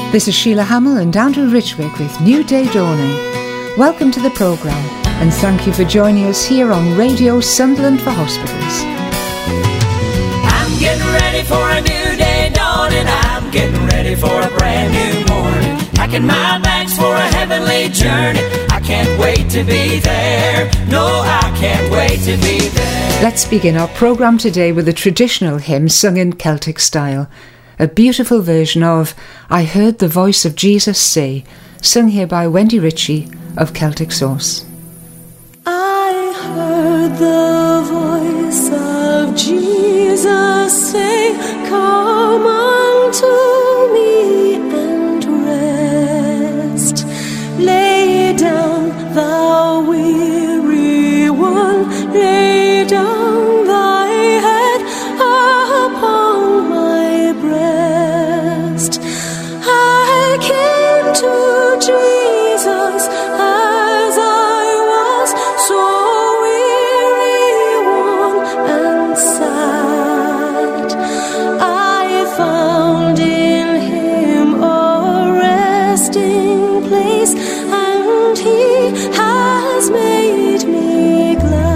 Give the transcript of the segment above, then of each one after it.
This is Sheila Hamill and Andrew Richwick with New Day Dawning. Welcome to the programme and thank you for joining us here on Radio Sunderland for Hospitals. I'm getting ready for a new day dawning. I'm getting ready for a brand new morning. Packing my bags for a heavenly journey. I can't wait to be there. No, I can't wait to be there. Let's begin our programme today with a traditional hymn sung in Celtic style. A beautiful version of I Heard the Voice of Jesus Say, sung here by Wendy Ritchie of Celtic Source. I heard the voice of Jesus say, come unto me and rest. Lay down, thou weary one, lay down thy head upon my breast. I came to Jesus as I was, so weary, worn, and sad. I found in him a resting place, and he has made me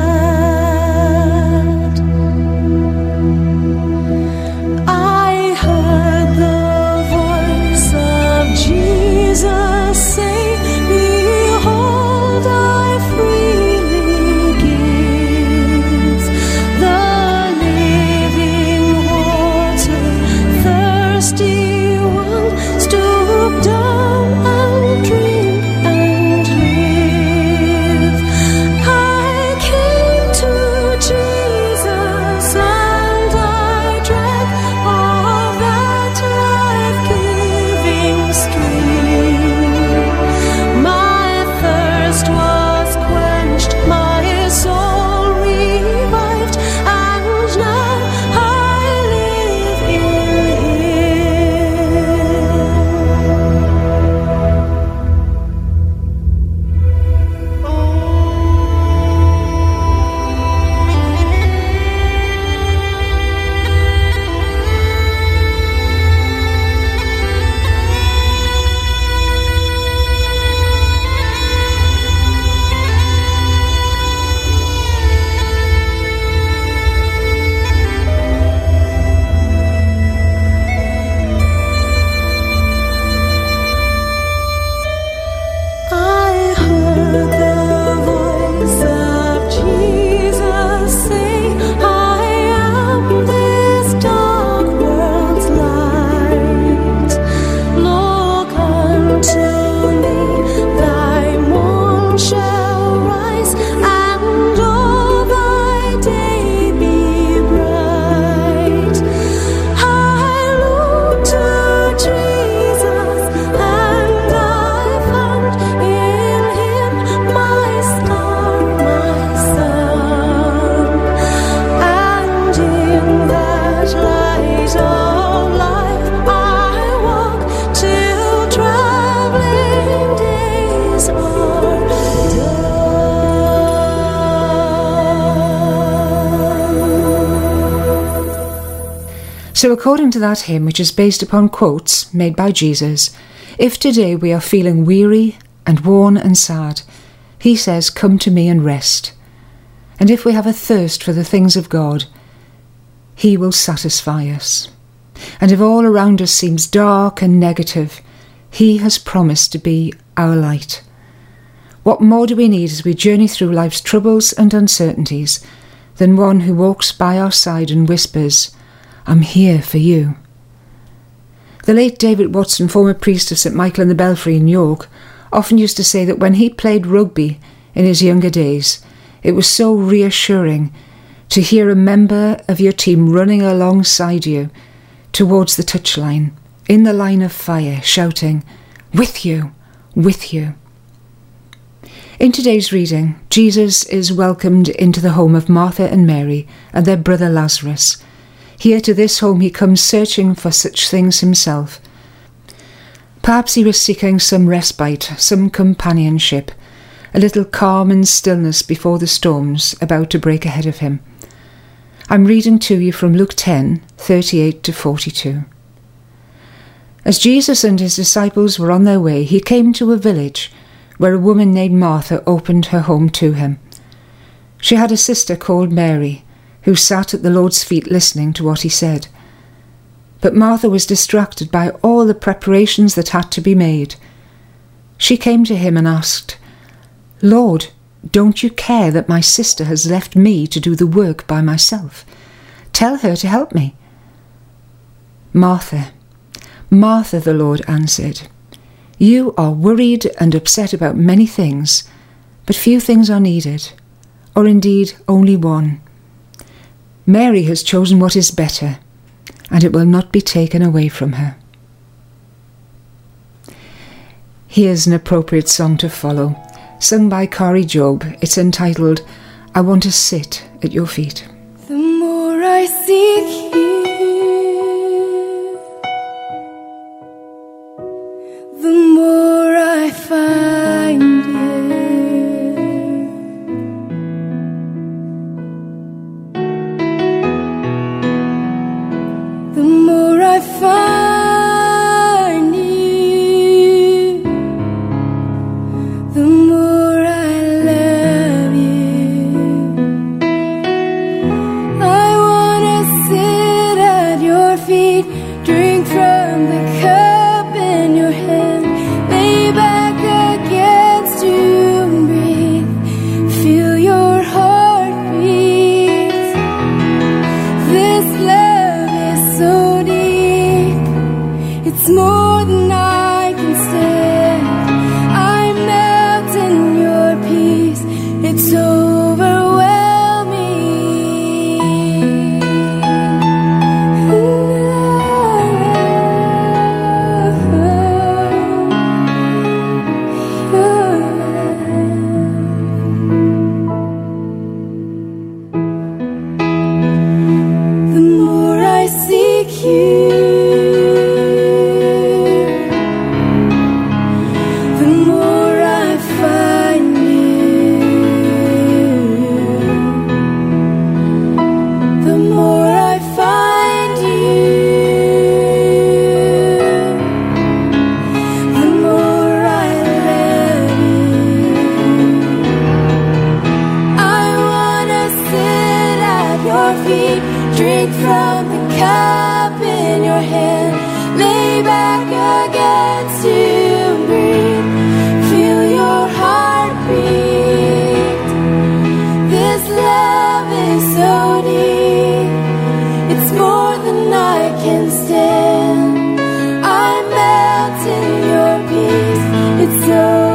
glad. I heard the voice of Jesus say, behold, I freely give the living water. Thirsty one, stoop down and drink and live. I came to Jesus and I drank of that life-giving stream. My thirst was quenched, my soul revived, and now I live in I heard the voice of Jesus say, I am this dark world's light. Look unto me, thy morn shall rise, and all thy day be bright. I looked to Jesus, and I found in him my star, my sun, and in that light of life I walk till traveling days are done. So according to that hymn, which is based upon quotes made by Jesus, if today we are feeling weary and worn and sad, he says, come to me and rest. And if we have a thirst for the things of God, he will satisfy us. And if all around us seems dark and negative, he has promised to be our light. What more do we need as we journey through life's troubles and uncertainties than one who walks by our side and whispers, I'm here for you. The late David Watson, former priest of St Michael in the Belfry in York, often used to say that when he played rugby in his younger days, it was so reassuring to hear a member of your team running alongside you towards the touchline, in the line of fire, shouting, with you, with you. In today's reading, Jesus is welcomed into the home of Martha and Mary and their brother Lazarus. Here to this home he comes searching for such things himself. Perhaps he was seeking some respite, some companionship, a little calm and stillness before the storms about to break ahead of him. I'm reading to you from Luke 10:38 to 42. As Jesus and his disciples were on their way, he came to a village where a woman named Martha opened her home to him. She had a sister called Mary, who sat at the Lord's feet listening to what he said. But Martha was distracted by all the preparations that had to be made. She came to him and asked, "Lord, don't you care that my sister has left me to do the work by myself? Tell her to help me." "Martha, Martha," the Lord answered, "you are worried and upset about many things, but few things are needed, or indeed only one. Mary has chosen what is better, and it will not be taken away from her." Here's an appropriate song to follow, sung by Kari Job. It's entitled, "I Want to Sit at Your Feet." The more I seek you, the more I find you. The more I find you, the more I love you. I wanna sit at your feet, drink from the cup in your hand, lay back against you and breathe, feel your heartbeat. This love is so deep, it's more than I can stand. I melt in your peace, it's overwhelming. The more I seek you, the more I find you. The more I find you, the more I love you. I wanna sit at your feet, drink from the cup in your hand, lay back against you and breathe, feel your heartbeat. This love is so deep, it's more than I can stand. I melt in your peace, it's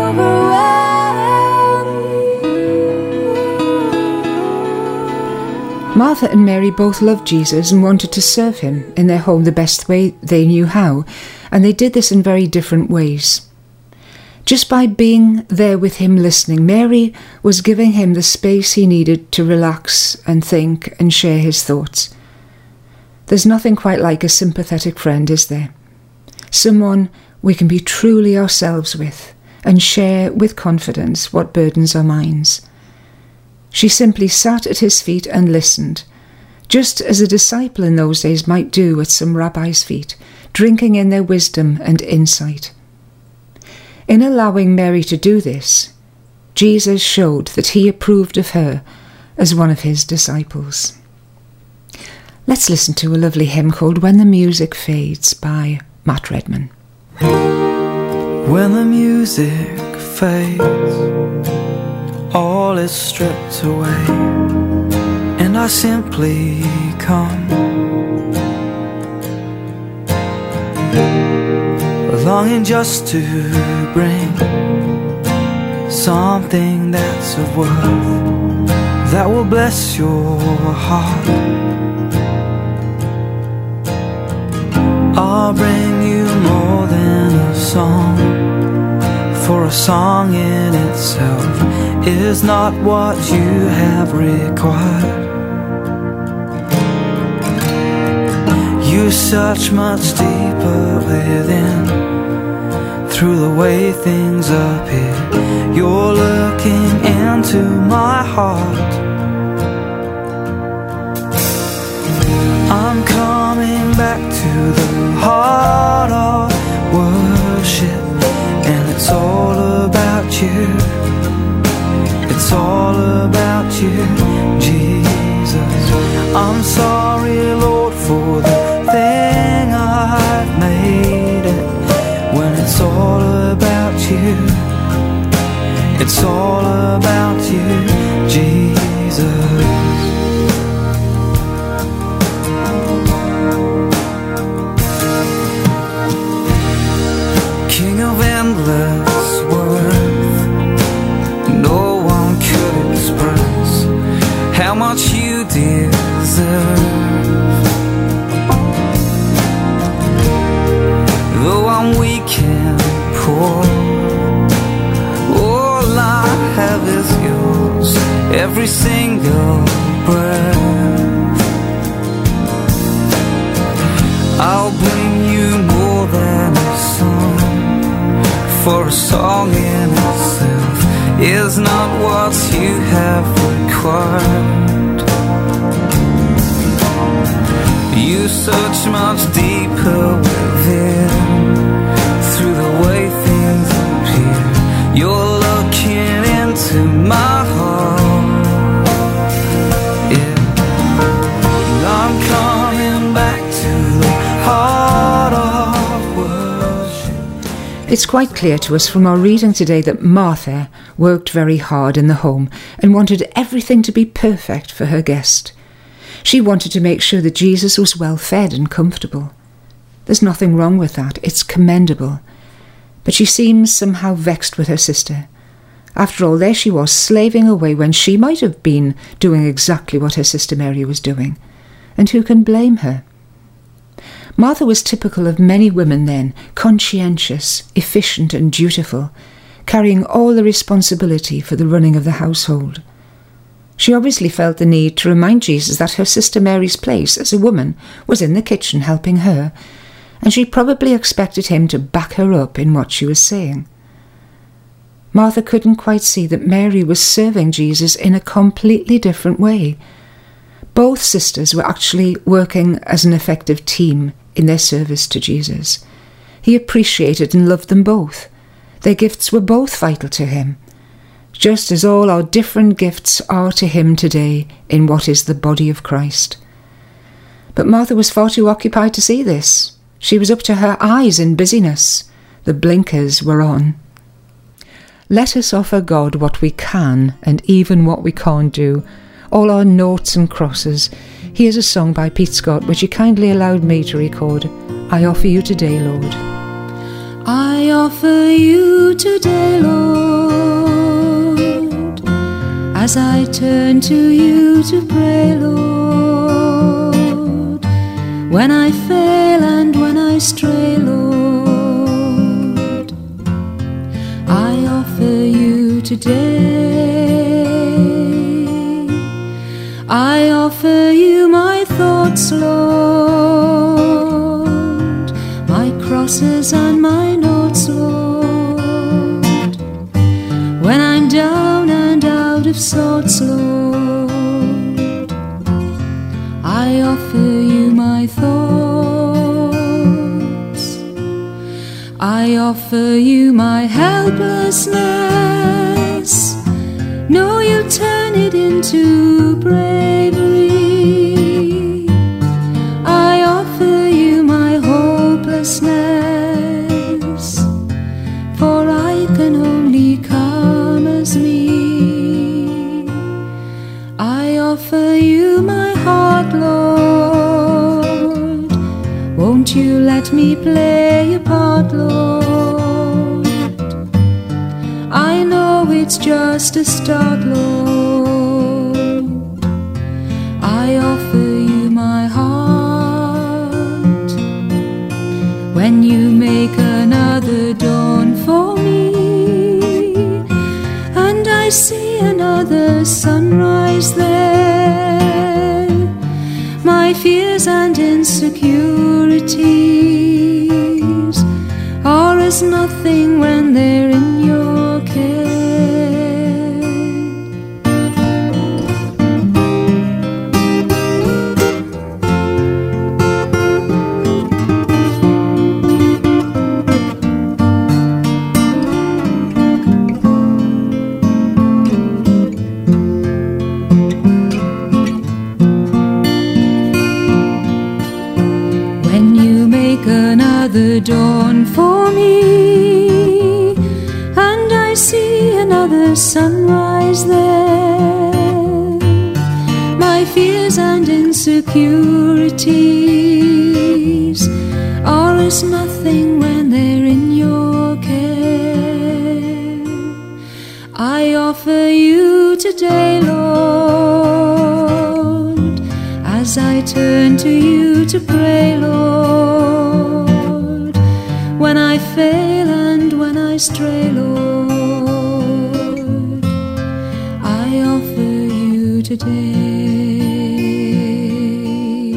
overwhelming. Martha and Mary both loved Jesus and wanted to serve him in their home the best way they knew how, and they did this in very different ways. Just by being there with him listening, Mary was giving him the space he needed to relax and think and share his thoughts. There's nothing quite like a sympathetic friend, is there? Someone we can be truly ourselves with and share with confidence what burdens our minds. She simply sat at his feet and listened, just as a disciple in those days might do at some rabbi's feet, drinking in their wisdom and insight. In allowing Mary to do this, Jesus showed that he approved of her as one of his disciples. Let's listen to a lovely hymn called "When the Music Fades" by Matt Redman. When the music fades, all is stripped away, and I simply come, longing just to bring something that's of worth, that will bless your heart. I'll bring you more than a song, for a song in itself is not what you have required. You search much deeper within, through the way things appear. You're looking into my heart. I'm coming back to the heart of you. It's all about you, Jesus. I'm sorry, Lord, for the thing I've made it. When it's all about you, it's all about you, Jesus. King of endless worth, no one could express how much you deserve. Though I'm weak and poor, all I have is yours, every single breath. I'll bring you more than a song, for a song in itself is not what you have required. You search much deeper within, through the way things appear. You're looking into my heart, yeah. And I'm coming back to the heart of worship. It's quite clear to us from our reading today that Martha worked very hard in the home and wanted everything to be perfect for her guest. She wanted to make sure that Jesus was well fed and comfortable. There's nothing wrong with that. It's commendable. But she seems somehow vexed with her sister. After all, there she was, slaving away when she might have been doing exactly what her sister Mary was doing. And who can blame her? Martha was typical of many women then, conscientious, efficient and dutiful, carrying all the responsibility for the running of the household. She obviously felt the need to remind Jesus that her sister Mary's place as a woman was in the kitchen helping her, and she probably expected him to back her up in what she was saying. Martha couldn't quite see that Mary was serving Jesus in a completely different way. Both sisters were actually working as an effective team in their service to Jesus. He appreciated and loved them both. Their gifts were both vital to him, just as all our different gifts are to him today in what is the body of Christ. But Martha was far too occupied to see this. She was up to her eyes in busyness. The blinkers were on. Let us offer God what we can and even what we can't do, all our noughts and crosses. Here's a song by Pete Scott which he kindly allowed me to record. I offer you today, Lord. I offer you today, Lord, as I turn to you to pray, Lord, when I fail and when I stray, Lord, I offer you today. I offer you my thoughts, Lord, my crosses and my notes, Lord, when I'm down and out of sorts, Lord, I offer you my thoughts. I offer you my helplessness. No, you'll turn it into bravery. I offer you my hopelessness, for I can only come as me. I offer you my heart, Lord. Won't you let me play a part, Lord? I know it's just a start, Lord. I offer you my heart. When you make another dawn for me, and I see another sunrise there, my fears and insecurities are as nothing when they're in your care. dawn for me, and I see another sunrise there. My fears and insecurities are as nothing when they're in your care. I offer you today, Lord, as I turn to you to pray, Lord, when I fail and when I stray, Lord, I offer you today.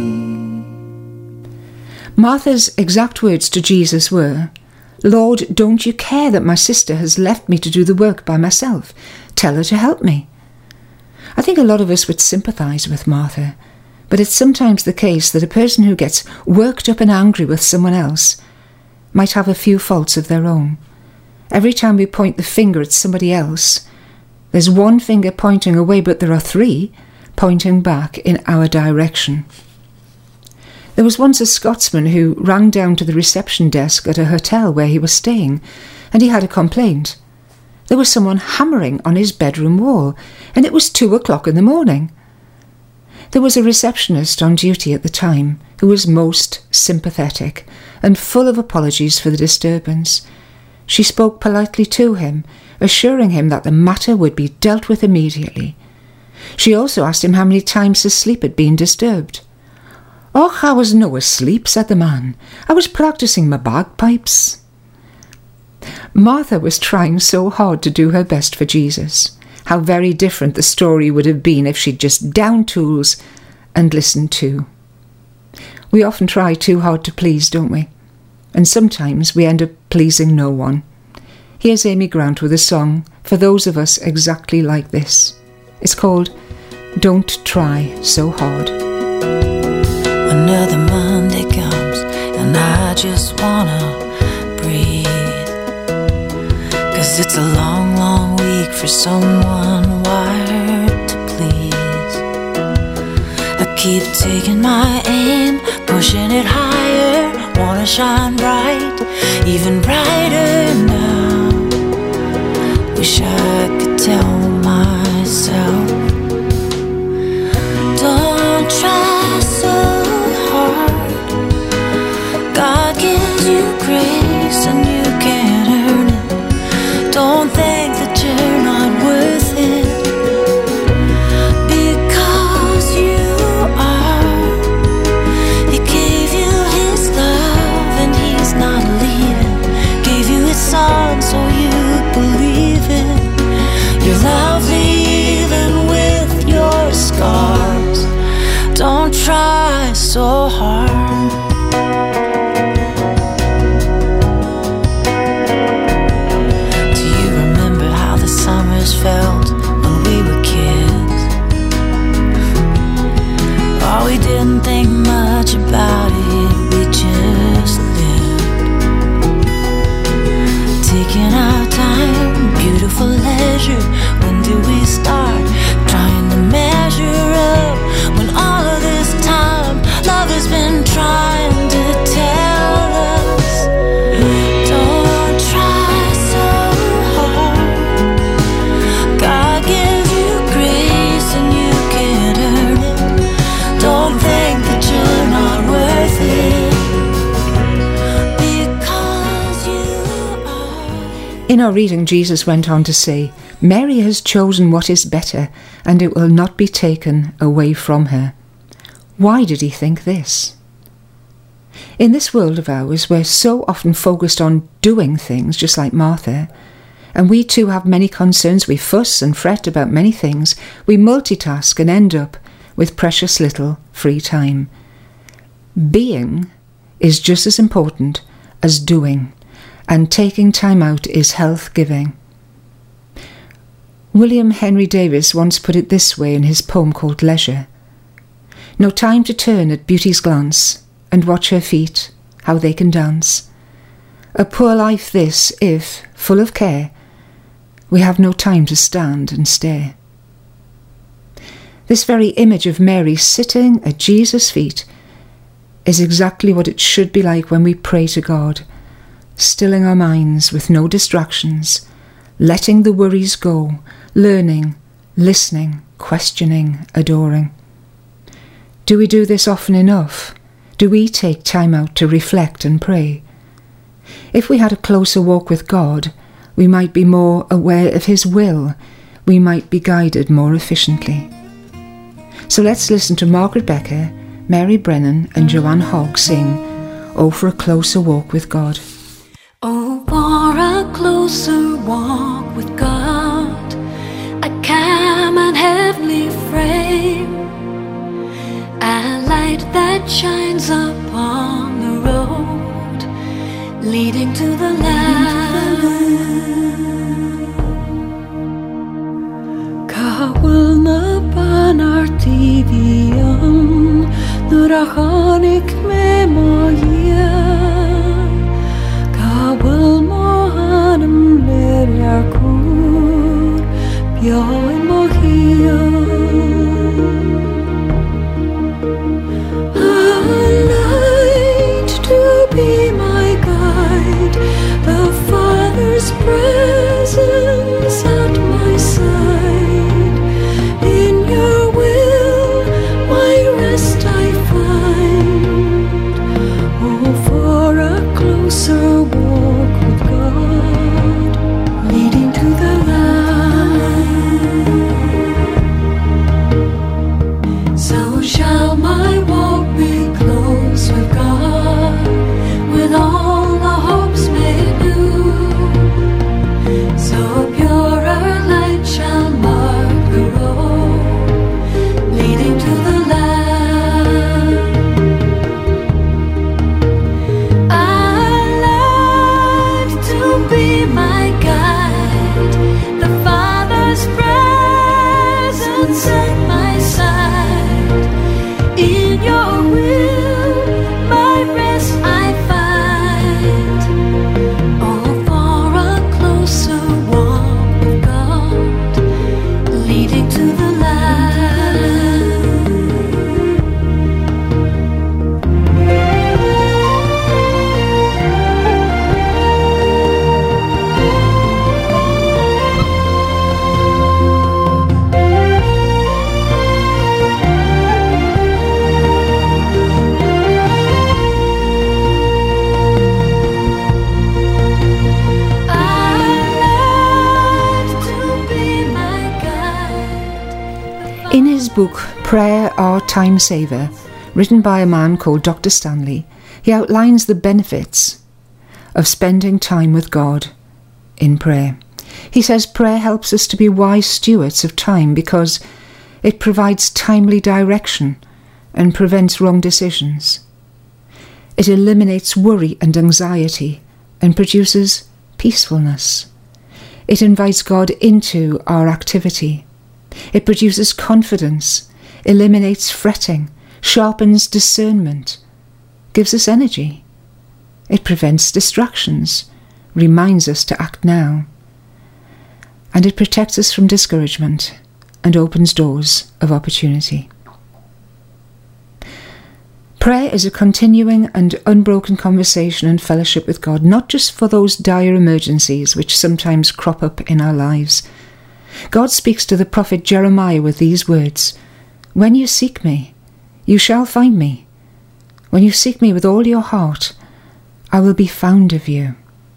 Martha's exact words to Jesus were, "Lord, don't you care that my sister has left me to do the work by myself? Tell her to help me." I think a lot of us would sympathise with Martha, but it's sometimes the case that a person who gets worked up and angry with someone else might have a few faults of their own. Every time we point the finger at somebody else, there's one finger pointing away, but there are three pointing back in our direction. There was once a Scotsman who rang down to the reception desk at a hotel where he was staying, and he had a complaint. There was someone hammering on his bedroom wall, and it was 2:00 in the morning. There was a receptionist on duty at the time who was most sympathetic and full of apologies for the disturbance. She spoke politely to him, assuring him that the matter would be dealt with immediately. She also asked him how many times his sleep had been disturbed. "Och, I was no asleep," said the man. "I was practising my bagpipes." Martha was trying so hard to do her best for Jesus. How very different the story would have been if she'd just downed tools and listened too. We often try too hard to please, don't we? And sometimes we end up pleasing no one. Here's Amy Grant with a song for those of us exactly like this. It's called "Don't Try So Hard." Another Monday comes and I just wanna breathe, 'cause it's a long, long week for someone wired to please. I keep taking my aim, pushing it higher, wanna shine bright, even brighter now. Wish I could tell myself, don't try so hard. God gives you grace and you can't earn it. Don't think that you're not worth it, because you are. He gave you his love and he's not leaving. Gave you his son so you believe it. You're lovely even with your scars. Don't try so hard. Do you remember how the summers felt when we were kids? Oh, we didn't think much about it, we just lived, taking our time, beautiful leisure. When do we start trying to measure up, when all of this time love has been trying to tell us, don't try so hard. God gives you grace and you can't earn it. Don't think that you're not worth it, because you are. In our reading, Jesus went on to say, "Mary has chosen what is better, and it will not be taken away from her." Why did he think this? In this world of ours, we're so often focused on doing things, just like Martha, and we too have many concerns. We fuss and fret about many things. We multitask and end up with precious little free time. Being is just as important as doing, and taking time out is health-giving. William Henry Davies once put it this way in his poem called Leisure. No time to turn at beauty's glance, and watch her feet, how they can dance. A poor life this, if, full of care, we have no time to stand and stare. This very image of Mary sitting at Jesus' feet is exactly what it should be like when we pray to God. stilling our minds with no distractions, letting the worries go, learning, listening, questioning, adoring. Do we do this often enough? Do we take time out to reflect and pray? If we had a closer walk with God, we might be more aware of His will. We might be guided more efficiently. So let's listen to Margaret Becker, Mary Brennan and Joanne Hogg sing, "Oh, for a closer walk with God." Oh, for a closer walk with God, a calm and heavenly frame, a light that shines upon the road leading to the land. Kawal na panartivian, nurachanik me moya. Kawal mohanam leryakur, byain mohia. A light to be my guide, the Father's presence at my side. In your will, my rest I find. Oh, for a closer walk with God, leading to the land. So shall my walk be close with God, with all the hopes made new. So purer light shall mark the road leading to the land. I like to be my guide, the Father's presence at my side. In your will, my rest I find. Oh, for a closer walk with God, leading to the In his book, Prayer, Our Time Saver, written by a man called Dr. Stanley, he outlines the benefits of spending time with God in prayer. He says prayer helps us to be wise stewards of time because it provides timely direction and prevents wrong decisions. It eliminates worry and anxiety and produces peacefulness. It invites God into our activity. It produces confidence, eliminates fretting, sharpens discernment, gives us energy. It prevents distractions, reminds us to act now. And it protects us from discouragement and opens doors of opportunity. Prayer is a continuing and unbroken conversation and fellowship with God, not just for those dire emergencies which sometimes crop up in our lives. God speaks to the prophet Jeremiah with these words, "When you seek me, you shall find me. When you seek me with all your heart, I will be found of you."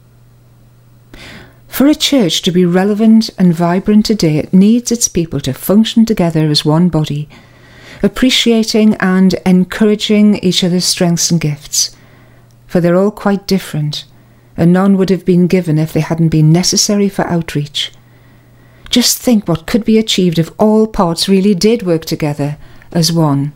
For a church to be relevant and vibrant today, it needs its people to function together as one body, appreciating and encouraging each other's strengths and gifts. For they're all quite different, and none would have been given if they hadn't been necessary for outreach. Just think what could be achieved if all parts really did work together as one.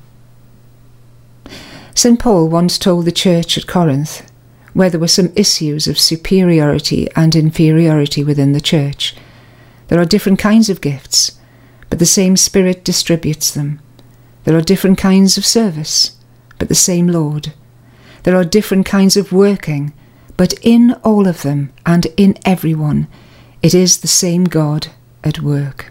St. Paul once told the church at Corinth, where there were some issues of superiority and inferiority within the church, there are different kinds of gifts, but the same Spirit distributes them. There are different kinds of service, but the same Lord. There are different kinds of working, but in all of them and in everyone, it is the same God at work.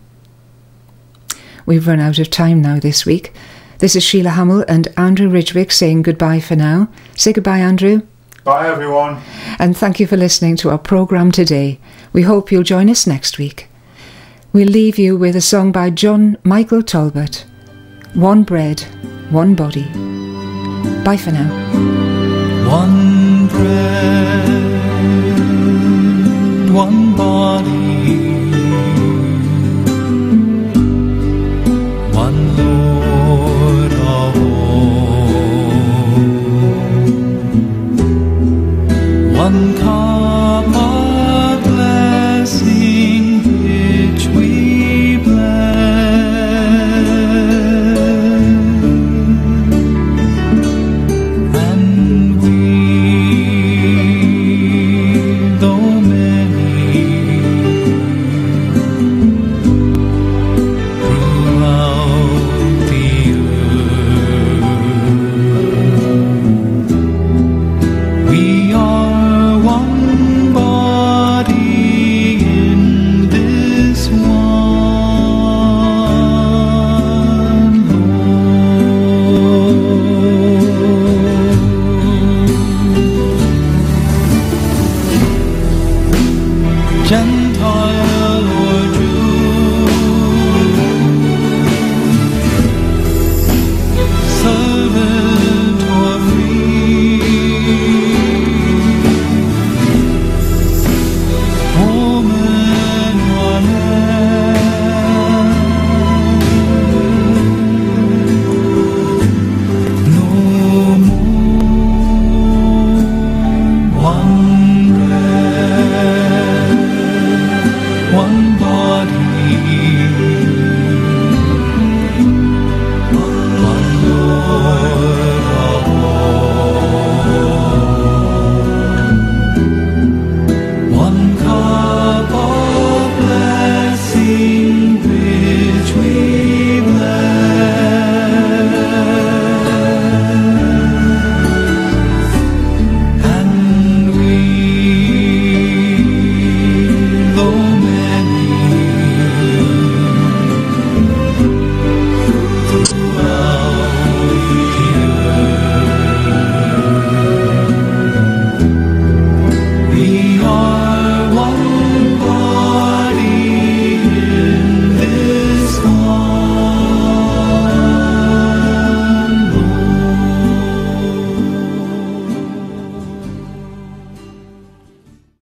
We've run out of time now this week. This is Sheila Hamill and Andrew Ridgwick saying goodbye for now. Say goodbye, Andrew. Bye, everyone. And thank you for listening to our programme today. We hope you'll join us next week. We'll leave you with a song by John Michael Talbot, One Bread, One Body. Bye for now. One bread, one body, one Lord of all, one cup of blessing which we bless, and we, though many, throughout the earth, we are one body in this one Lord. Gentile